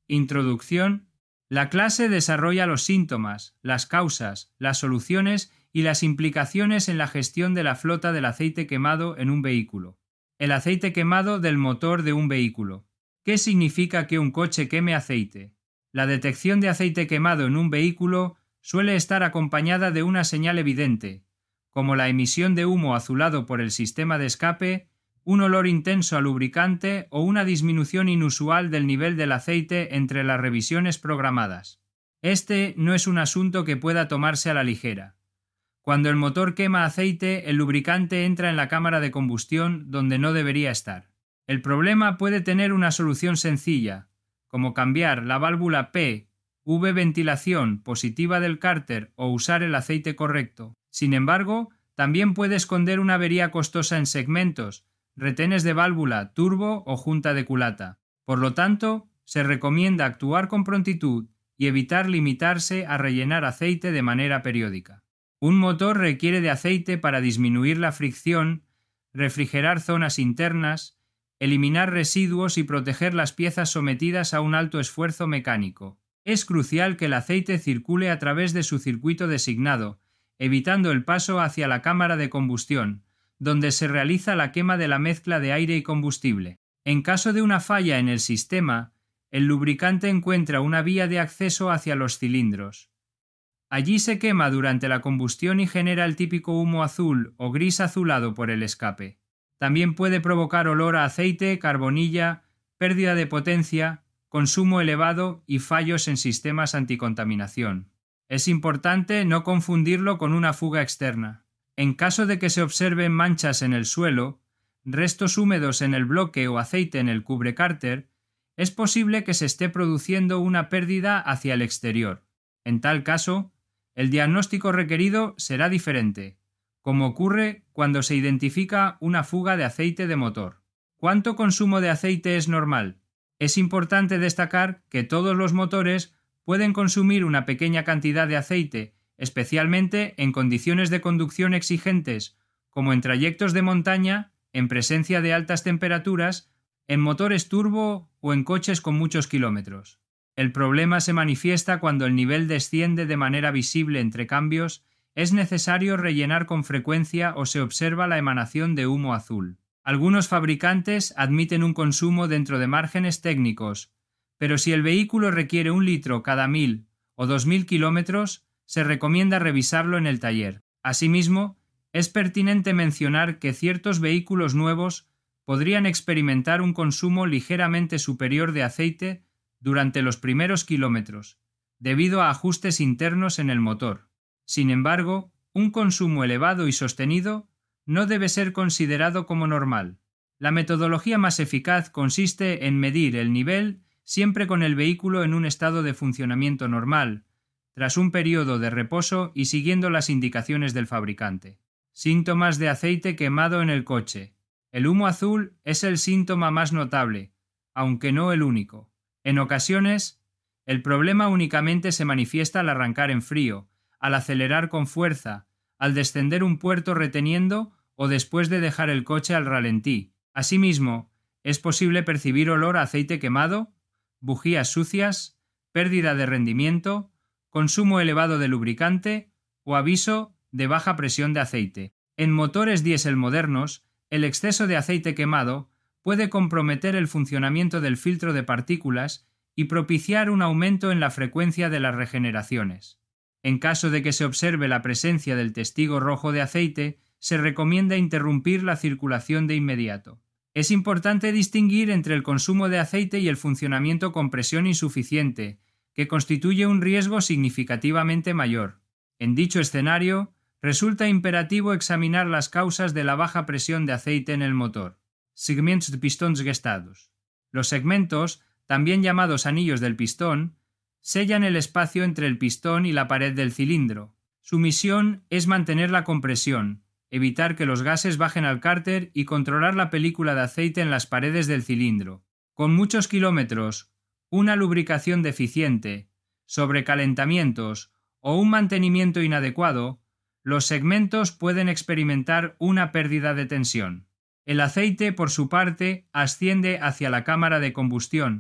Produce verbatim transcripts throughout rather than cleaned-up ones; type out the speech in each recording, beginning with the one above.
Introducción. La clase desarrolla los síntomas, las causas, las soluciones y las implicaciones en la gestión de la flota del aceite quemado en un vehículo. El aceite quemado del motor de un vehículo. ¿Qué significa que un coche queme aceite? La detección de aceite quemado en un vehículo suele estar acompañada de una señal evidente, como la emisión de humo azulado por el sistema de escape, un olor intenso a lubricante o una disminución inusual del nivel del aceite entre las revisiones programadas. Este no es un asunto que pueda tomarse a la ligera. Cuando el motor quema aceite, el lubricante entra en la cámara de combustión donde no debería estar. El problema puede tener una solución sencilla, como cambiar la válvula P, V ventilación positiva del cárter o usar el aceite correcto. Sin embargo, también puede esconder una avería costosa en segmentos, retenes de válvula, turbo o junta de culata. Por lo tanto, se recomienda actuar con prontitud y evitar limitarse a rellenar aceite de manera periódica. Un motor requiere de aceite para disminuir la fricción, refrigerar zonas internas, eliminar residuos y proteger las piezas sometidas a un alto esfuerzo mecánico. Es crucial que el aceite circule a través de su circuito designado, evitando el paso hacia la cámara de combustión, donde se realiza la quema de la mezcla de aire y combustible. En caso de una falla en el sistema, el lubricante encuentra una vía de acceso hacia los cilindros. Allí se quema durante la combustión y genera el típico humo azul o gris azulado por el escape. También puede provocar olor a aceite, carbonilla, pérdida de potencia, consumo elevado y fallos en sistemas anticontaminación. Es importante no confundirlo con una fuga externa. En caso de que se observen manchas en el suelo, restos húmedos en el bloque o aceite en el cubrecárter, es posible que se esté produciendo una pérdida hacia el exterior. En tal caso, el diagnóstico requerido será diferente, como ocurre cuando se identifica una fuga de aceite de motor. ¿Cuánto consumo de aceite es normal? Es importante destacar que todos los motores pueden consumir una pequeña cantidad de aceite, especialmente en condiciones de conducción exigentes, como en trayectos de montaña, en presencia de altas temperaturas, en motores turbo o en coches con muchos kilómetros. El problema se manifiesta cuando el nivel desciende de manera visible entre cambios, es necesario rellenar con frecuencia o se observa la emanación de humo azul. Algunos fabricantes admiten un consumo dentro de márgenes técnicos, pero si el vehículo requiere un litro cada mil o dos mil kilómetros, se recomienda revisarlo en el taller. Asimismo, es pertinente mencionar que ciertos vehículos nuevos podrían experimentar un consumo ligeramente superior de aceite durante los primeros kilómetros, debido a ajustes internos en el motor. Sin embargo, un consumo elevado y sostenido no debe ser considerado como normal. La metodología más eficaz consiste en medir el nivel siempre con el vehículo en un estado de funcionamiento normal, tras un periodo de reposo y siguiendo las indicaciones del fabricante. Síntomas de aceite quemado en el coche. El humo azul es el síntoma más notable, aunque no el único. En ocasiones, el problema únicamente se manifiesta al arrancar en frío, al acelerar con fuerza, al descender un puerto reteniendo o después de dejar el coche al ralentí. Asimismo, es posible percibir olor a aceite quemado, bujías sucias, pérdida de rendimiento, consumo elevado de lubricante o aviso de baja presión de aceite. En motores diésel modernos, el exceso de aceite quemado puede comprometer el funcionamiento del filtro de partículas y propiciar un aumento en la frecuencia de las regeneraciones. En caso de que se observe la presencia del testigo rojo de aceite, se recomienda interrumpir la circulación de inmediato. Es importante distinguir entre el consumo de aceite y el funcionamiento con presión insuficiente, que constituye un riesgo significativamente mayor. En dicho escenario, resulta imperativo examinar las causas de la baja presión de aceite en el motor. Segmentos de pistons gastados. Los segmentos, también llamados anillos del pistón, sellan el espacio entre el pistón y la pared del cilindro. Su misión es mantener la compresión, evitar que los gases bajen al cárter y controlar la película de aceite en las paredes del cilindro. Con muchos kilómetros, una lubricación deficiente, sobrecalentamientos o un mantenimiento inadecuado, los segmentos pueden experimentar una pérdida de tensión. El aceite, por su parte, asciende hacia la cámara de combustión,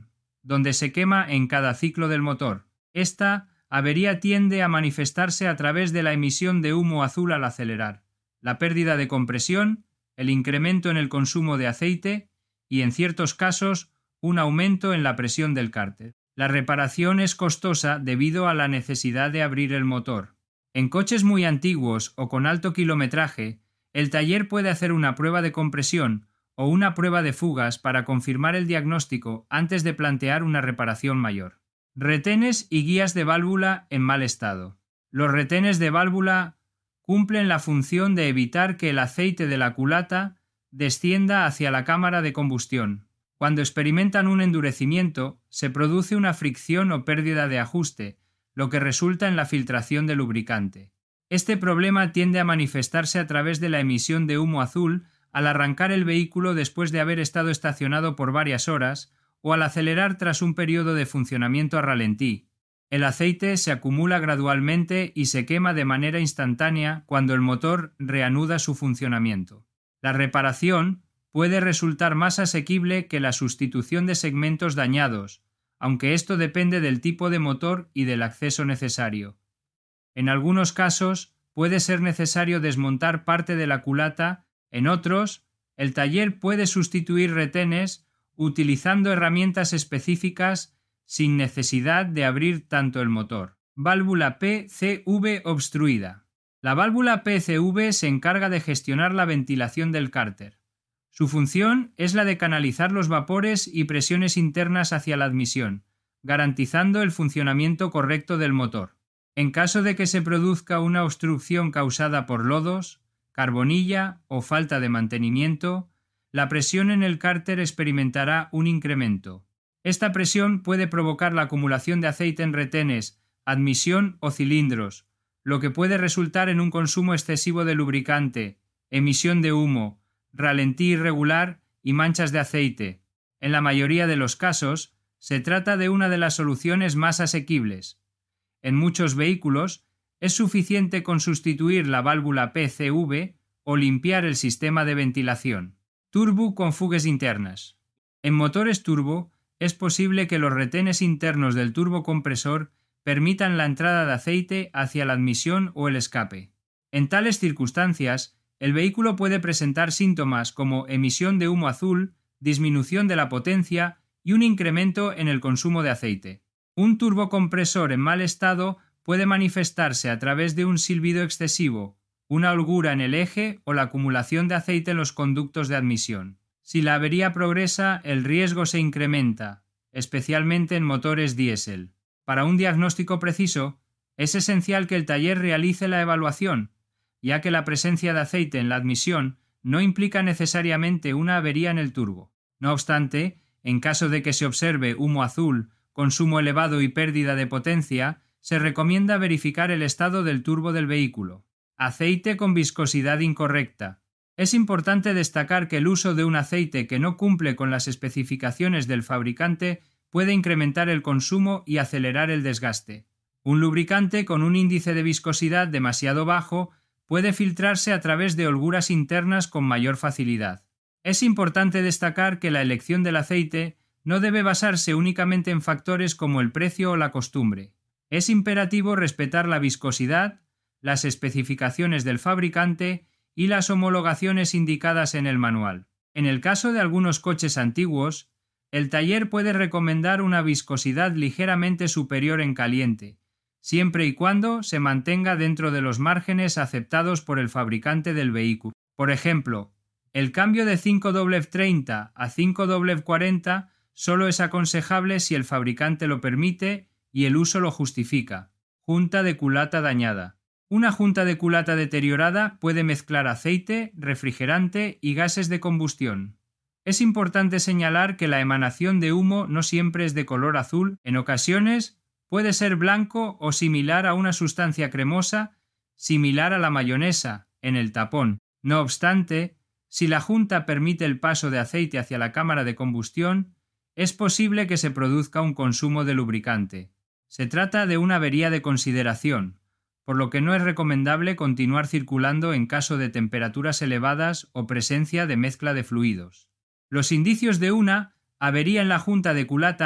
donde se quema en cada ciclo del motor. Esta avería tiende a manifestarse a través de la emisión de humo azul al acelerar, la pérdida de compresión, el incremento en el consumo de aceite y, en ciertos casos, un aumento en la presión del cárter. La reparación es costosa debido a la necesidad de abrir el motor. En coches muy antiguos o con alto kilometraje, el taller puede hacer una prueba de compresión o una prueba de fugas para confirmar el diagnóstico antes de plantear una reparación mayor. Retenes y guías de válvula en mal estado. Los retenes de válvula cumplen la función de evitar que el aceite de la culata descienda hacia la cámara de combustión. Cuando experimentan un endurecimiento, se produce una fricción o pérdida de ajuste, lo que resulta en la filtración de lubricante. Este problema tiende a manifestarse a través de la emisión de humo azul al arrancar el vehículo después de haber estado estacionado por varias horas o al acelerar tras un periodo de funcionamiento a ralentí. El aceite se acumula gradualmente y se quema de manera instantánea cuando el motor reanuda su funcionamiento. La reparación puede resultar más asequible que la sustitución de segmentos dañados, aunque esto depende del tipo de motor y del acceso necesario. En algunos casos puede ser necesario desmontar parte de la culata, en otros, el taller puede sustituir retenes utilizando herramientas específicas sin necesidad de abrir tanto el motor. Válvula P C V obstruida. La válvula P C V se encarga de gestionar la ventilación del cárter. Su función es la de canalizar los vapores y presiones internas hacia la admisión, garantizando el funcionamiento correcto del motor. En caso de que se produzca una obstrucción causada por lodos, carbonilla o falta de mantenimiento, la presión en el cárter experimentará un incremento. Esta presión puede provocar la acumulación de aceite en retenes, admisión o cilindros, lo que puede resultar en un consumo excesivo de lubricante, emisión de humo, ralentí irregular y manchas de aceite. En la mayoría de los casos, se trata de una de las soluciones más asequibles. En muchos vehículos, es suficiente con sustituir la válvula P C V o limpiar el sistema de ventilación. Turbo con fugas internas. En motores turbo, es posible que los retenes internos del turbocompresor permitan la entrada de aceite hacia la admisión o el escape. En tales circunstancias, el vehículo puede presentar síntomas como emisión de humo azul, disminución de la potencia y un incremento en el consumo de aceite. Un turbocompresor en mal estado puede manifestarse a través de un silbido excesivo, una holgura en el eje o la acumulación de aceite en los conductos de admisión. Si la avería progresa, el riesgo se incrementa, especialmente en motores diésel. Para un diagnóstico preciso, es esencial que el taller realice la evaluación, ya que la presencia de aceite en la admisión no implica necesariamente una avería en el turbo. No obstante, en caso de que se observe humo azul, consumo elevado y pérdida de potencia, se recomienda verificar el estado del turbo del vehículo. Aceite con viscosidad incorrecta. Es importante destacar que el uso de un aceite que no cumple con las especificaciones del fabricante puede incrementar el consumo y acelerar el desgaste. Un lubricante con un índice de viscosidad demasiado bajo puede filtrarse a través de holguras internas con mayor facilidad. Es importante destacar que la elección del aceite no debe basarse únicamente en factores como el precio o la costumbre. Es imperativo respetar la viscosidad, las especificaciones del fabricante y las homologaciones indicadas en el manual. En el caso de algunos coches antiguos, el taller puede recomendar una viscosidad ligeramente superior en caliente, siempre y cuando se mantenga dentro de los márgenes aceptados por el fabricante del vehículo. Por ejemplo, el cambio de cinco W treinta a cinco W cuarenta solo es aconsejable si el fabricante lo permite y el uso lo justifica. Junta de culata dañada. Una junta de culata deteriorada puede mezclar aceite, refrigerante y gases de combustión. Es importante señalar que la emanación de humo no siempre es de color azul, en ocasiones puede ser blanco o similar a una sustancia cremosa, similar a la mayonesa, en el tapón. No obstante, si la junta permite el paso de aceite hacia la cámara de combustión, es posible que se produzca un consumo de lubricante. Se trata de una avería de consideración, por lo que no es recomendable continuar circulando en caso de temperaturas elevadas o presencia de mezcla de fluidos. Los indicios de una avería en la junta de culata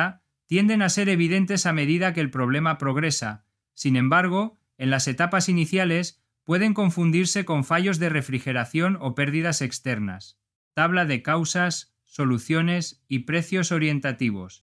tienden a ser evidentes a medida que el problema progresa. Sin embargo, en las etapas iniciales pueden confundirse con fallos de refrigeración o pérdidas externas. Tabla de causas, soluciones y precios orientativos.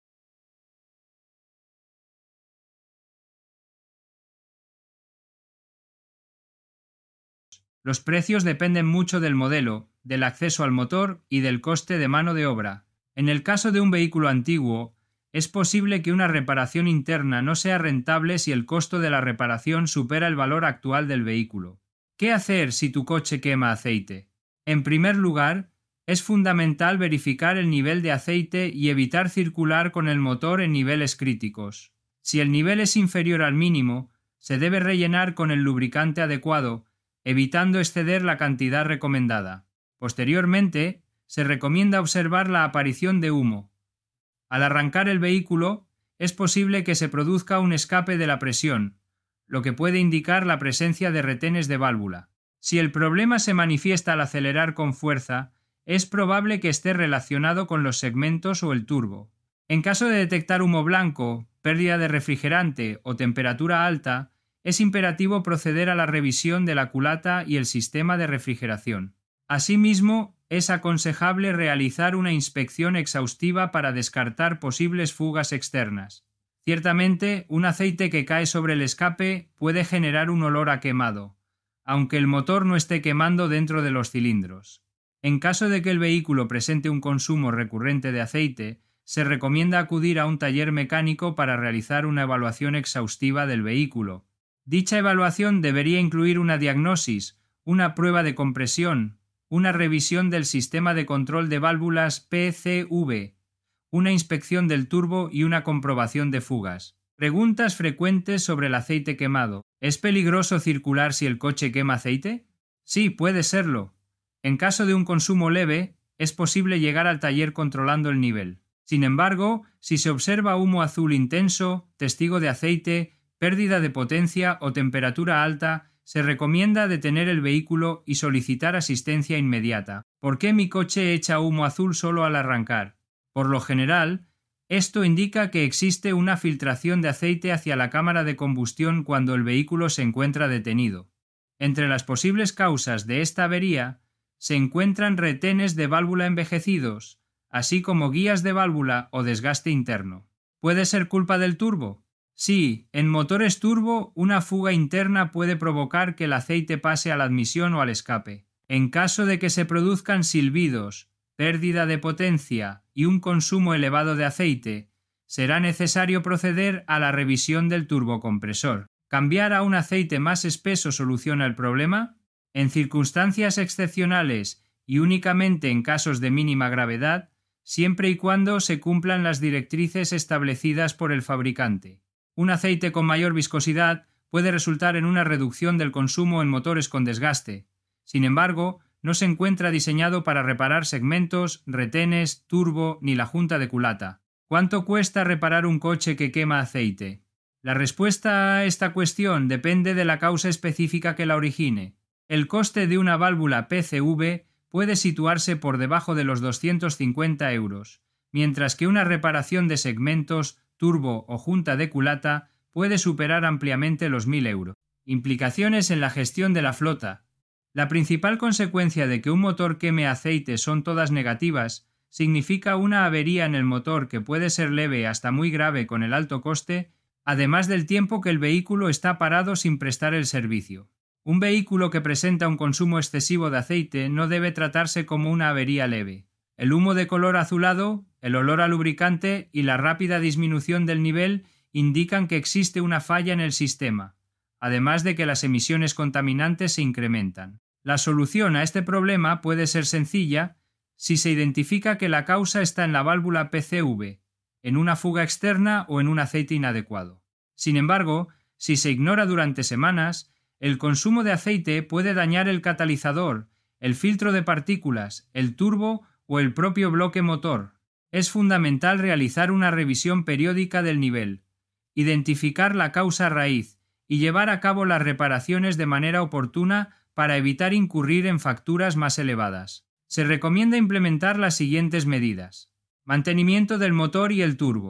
Los precios dependen mucho del modelo, del acceso al motor y del coste de mano de obra. En el caso de un vehículo antiguo, es posible que una reparación interna no sea rentable si el costo de la reparación supera el valor actual del vehículo. ¿Qué hacer si tu coche quema aceite? En primer lugar, es fundamental verificar el nivel de aceite y evitar circular con el motor en niveles críticos. Si el nivel es inferior al mínimo, se debe rellenar con el lubricante adecuado, evitando exceder la cantidad recomendada. Posteriormente, se recomienda observar la aparición de humo. Al arrancar el vehículo, es posible que se produzca un escape de la presión, lo que puede indicar la presencia de retenes de válvula. Si el problema se manifiesta al acelerar con fuerza, es probable que esté relacionado con los segmentos o el turbo. En caso de detectar humo blanco, pérdida de refrigerante o temperatura alta, es imperativo proceder a la revisión de la culata y el sistema de refrigeración. Asimismo, es aconsejable realizar una inspección exhaustiva para descartar posibles fugas externas. Ciertamente, un aceite que cae sobre el escape puede generar un olor a quemado, aunque el motor no esté quemando dentro de los cilindros. En caso de que el vehículo presente un consumo recurrente de aceite, se recomienda acudir a un taller mecánico para realizar una evaluación exhaustiva del vehículo. Dicha evaluación debería incluir una diagnosis, una prueba de compresión, una revisión del sistema de control de válvulas P C V, una inspección del turbo y una comprobación de fugas. Preguntas frecuentes sobre el aceite quemado. ¿Es peligroso circular si el coche quema aceite? Sí, puede serlo. En caso de un consumo leve, es posible llegar al taller controlando el nivel. Sin embargo, si se observa humo azul intenso, testigo de aceite, pérdida de potencia o temperatura alta, se recomienda detener el vehículo y solicitar asistencia inmediata. ¿Por qué mi coche echa humo azul solo al arrancar? Por lo general, esto indica que existe una filtración de aceite hacia la cámara de combustión cuando el vehículo se encuentra detenido. Entre las posibles causas de esta avería se encuentran retenes de válvula envejecidos, así como guías de válvula o desgaste interno. ¿Puede ser culpa del turbo? Sí, en motores turbo, una fuga interna puede provocar que el aceite pase a la admisión o al escape. En caso de que se produzcan silbidos, pérdida de potencia y un consumo elevado de aceite, será necesario proceder a la revisión del turbocompresor. ¿Cambiar a un aceite más espeso soluciona el problema? En circunstancias excepcionales y únicamente en casos de mínima gravedad, siempre y cuando se cumplan las directrices establecidas por el fabricante. Un aceite con mayor viscosidad puede resultar en una reducción del consumo en motores con desgaste. Sin embargo, no se encuentra diseñado para reparar segmentos, retenes, turbo ni la junta de culata. ¿Cuánto cuesta reparar un coche que quema aceite? La respuesta a esta cuestión depende de la causa específica que la origine. El coste de una válvula P C V puede situarse por debajo de los doscientos cincuenta euros, mientras que una reparación de segmentos, turbo o junta de culata puede superar ampliamente los mil euros. Implicaciones en la gestión de la flota. La principal consecuencia de que un motor queme aceite son todas negativas, significa una avería en el motor que puede ser leve hasta muy grave con el alto coste, además del tiempo que el vehículo está parado sin prestar el servicio. Un vehículo que presenta un consumo excesivo de aceite no debe tratarse como una avería leve. El humo de color azulado, el olor a lubricante y la rápida disminución del nivel indican que existe una falla en el sistema, además de que las emisiones contaminantes se incrementan. La solución a este problema puede ser sencilla si se identifica que la causa está en la válvula P C V, en una fuga externa o en un aceite inadecuado. Sin embargo, si se ignora durante semanas, el consumo de aceite puede dañar el catalizador, el filtro de partículas, el turbo o el propio bloque motor. Es fundamental realizar una revisión periódica del nivel, identificar la causa raíz y llevar a cabo las reparaciones de manera oportuna para evitar incurrir en facturas más elevadas. Se recomienda implementar las siguientes medidas. Mantenimiento del motor y el turbo.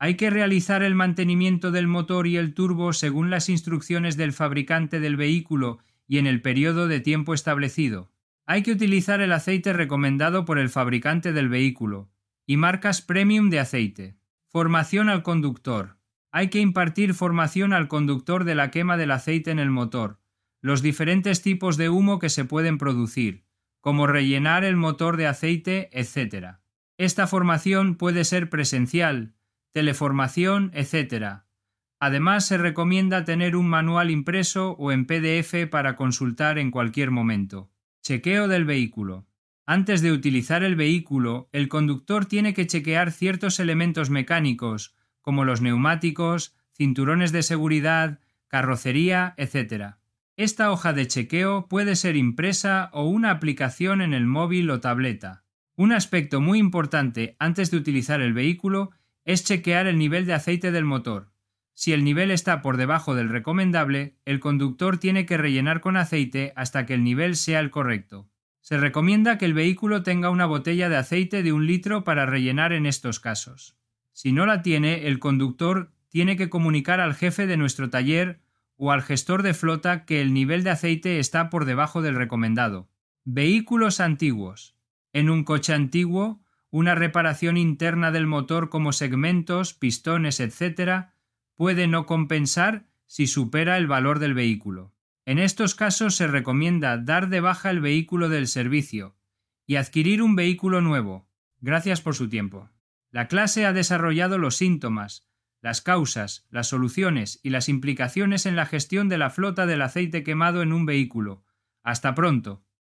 Hay que realizar el mantenimiento del motor y el turbo según las instrucciones del fabricante del vehículo y en el periodo de tiempo establecido. Hay que utilizar el aceite recomendado por el fabricante del vehículo y marcas premium de aceite. Formación al conductor. Hay que impartir formación al conductor de la quema del aceite en el motor, los diferentes tipos de humo que se pueden producir, como rellenar el motor de aceite, etcétera. Esta formación puede ser presencial, teleformación, etcétera. Además, se recomienda tener un manual impreso o en P D F para consultar en cualquier momento. Chequeo del vehículo. Antes de utilizar el vehículo, el conductor tiene que chequear ciertos elementos mecánicos, como los neumáticos, cinturones de seguridad, carrocería, etcétera. Esta hoja de chequeo puede ser impresa o una aplicación en el móvil o tableta. Un aspecto muy importante antes de utilizar el vehículo es chequear el nivel de aceite del motor. Si el nivel está por debajo del recomendable, el conductor tiene que rellenar con aceite hasta que el nivel sea el correcto. Se recomienda que el vehículo tenga una botella de aceite de un litro para rellenar en estos casos. Si no la tiene, el conductor tiene que comunicar al jefe de nuestro taller o al gestor de flota que el nivel de aceite está por debajo del recomendado. Vehículos antiguos. En un coche antiguo, una reparación interna del motor como segmentos, pistones, etcétera, puede no compensar si supera el valor del vehículo. En estos casos se recomienda dar de baja el vehículo del servicio y adquirir un vehículo nuevo. Gracias por su tiempo. La clase ha desarrollado los síntomas, las causas, las soluciones y las implicaciones en la gestión de la flota del aceite quemado en un vehículo. Hasta pronto.